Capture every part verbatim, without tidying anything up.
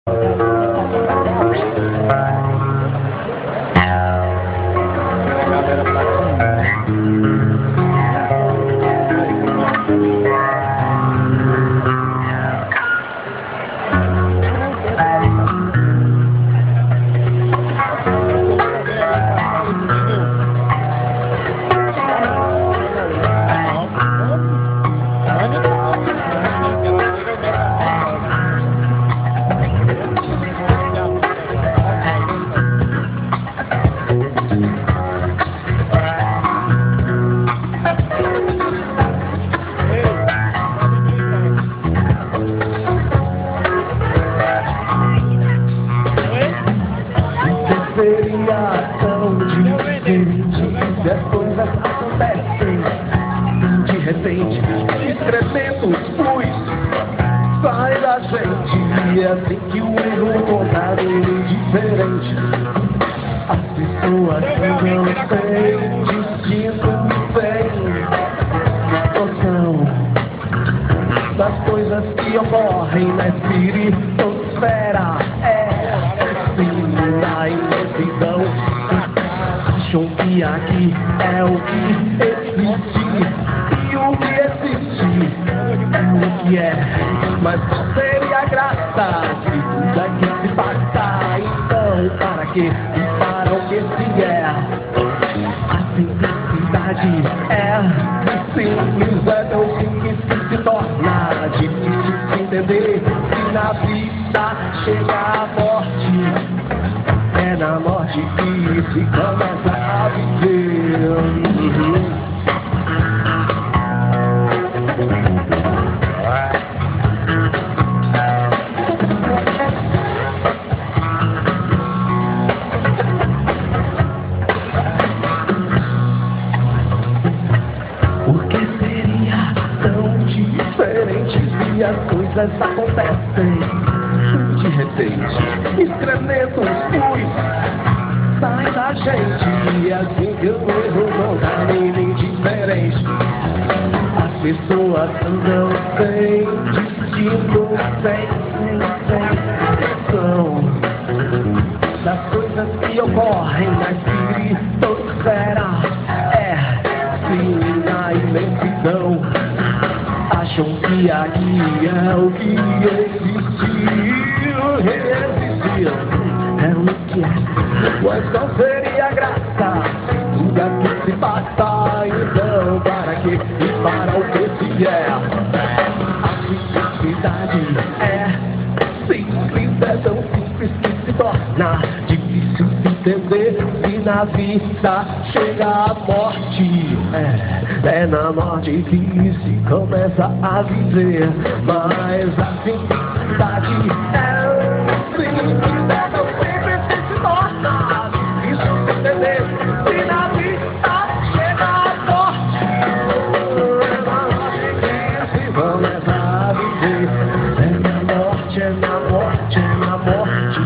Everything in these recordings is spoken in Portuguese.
Seria tão diferente se as coisas acontecem de repente, excrementos, luz sai da gente, e é assim que o erro contado é diferente. As pessoas não têm destino, sem noção das coisas que ocorrem na espiritosfera. É assim, na imensidão, acham que aqui é o que existe, e o que existe é o que é. Mas qual seria a graça de tudo é que se passa? Então, para que e para o que se é? A simplicidade é simples, é tão simples que se torna difícil de entender. Se na vida chega a morte, é na morte que se começa a viver. Uhum. Por que seria tão diferente se as coisas acontecem de repente? Excrementos, luz sai da gente, e assim que o erro não dá nem diferente. As pessoas andam sem destino, sem, sem, sem noção das coisas que ocorrem na espiritosfera. É, sim, na imensidão, acham que aqui é o que existiu, existiu, é o que é. Mas qual seria a graça? Tudo aqui se passa, então para que e para o que se é? A simplicidade é simples, é tão simples que se torna difícil de entender. Se na vida chega a morte, é, é na morte que se começa a viver. Mas a simplicidade é simples, é tão simples que se torna difícil de entender. Se na vida chega a morte, é na morte que se começa a viver. É na morte, é na morte, é na morte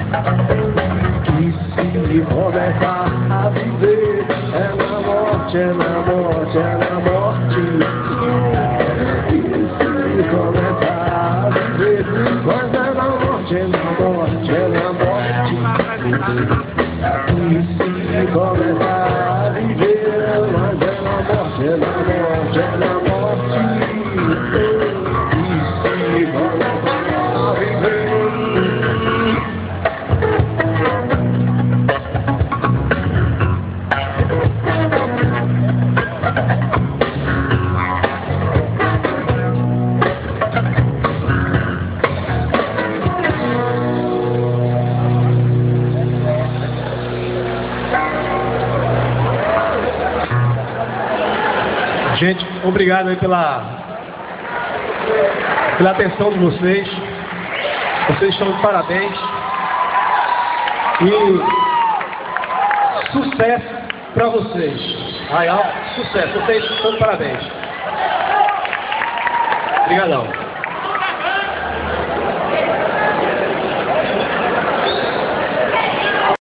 que se começa a viver. É na morte, é na morte, é na morte que se começa a viver. Mas é na morte, é na morte, é na morte que se começa a viver. Mas é na morte, é na morte, é na morte que se começa a viver. Gente, obrigado aí pela, pela atenção de vocês. Vocês estão de parabéns. E sucesso para vocês. Arraial, sucesso. Vocês estão de parabéns. Obrigadão.